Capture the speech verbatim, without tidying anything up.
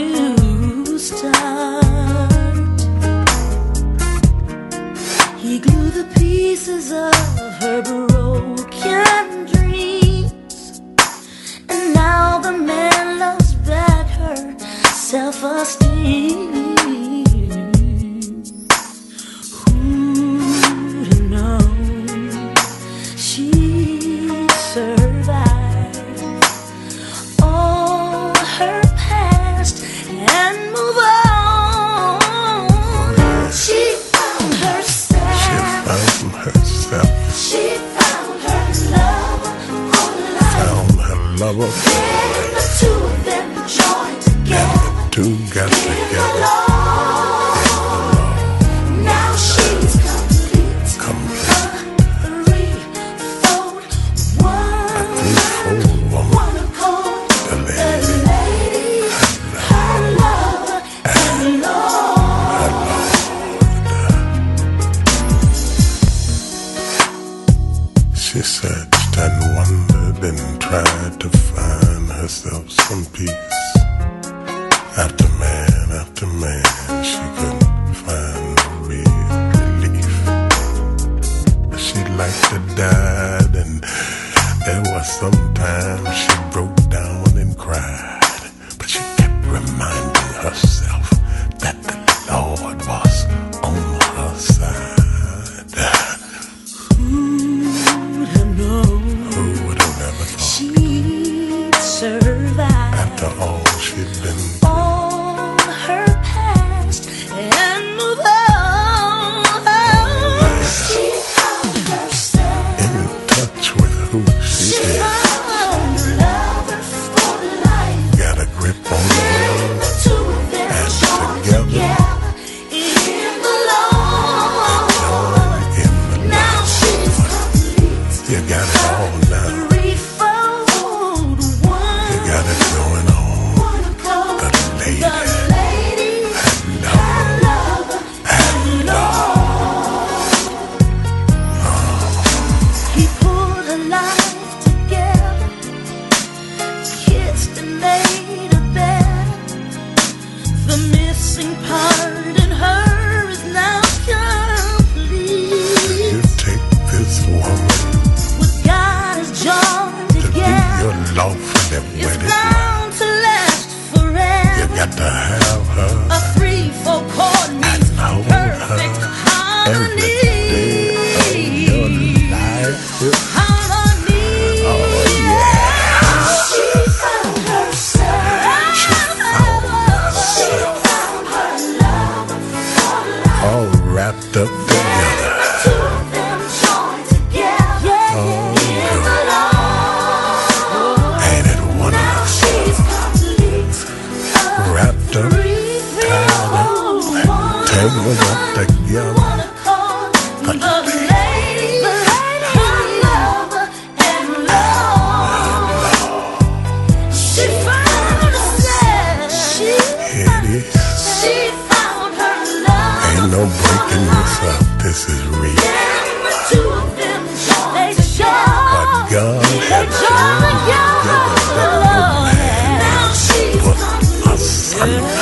new start. He glued the pieces of her broken dreams, and now the man loves back her self-esteem. Who'd have known she'd survive all her past and move on? She found herself. She found herself. She found her love for life. Found her lover for And the life. two of them joined together. And the two got In the together. Lord. Now she's complete. Complete. A threefold one. Threefold woman. One accord. The The lady. lady, her lover, and Lord. She searched and wondered and tried to find herself some peace. After man, after man, she couldn't find no real relief. She liked to die, and there was sometimes she broke down and cried. But she kept reminding herself that the Lord was on her side. Who'd have known Who would have never thought? she'd survive After all she'd been all her past and move on? She found herself. in touch with who she She is. found a lover for life. Got a grip on the And world the two of them and joined together. together in the Lord. Join in the Now she's complete. You got it all now. Threefold one. You got it going on. One accord. The lady. The lady, Love. her lover, and Lord. He pulled her life together, kissed and made her better. The missing part in her is now complete. You take this woman What God has joined to be together your lawfully is wedded wife. bound to last You forever. got to have her A three-four chord means hold perfect her harmony. every day of your life. Harmony. Oh, yeah. She found herself. She found herself. Found her love for life. All wrapped up together. Two of them joined together. In the Lord. Ain't it Now wonderful? she's complete. Wrapped up, Threefold one. tangled up together. One accord. The lady, the lady, her lover, and Lord. She found herself. She Here it is. She found her love. Ain't no breaking this up. This is real. And the two of them joined together. What God They had joined joined together. together, that no man Now she's put complete. asunder.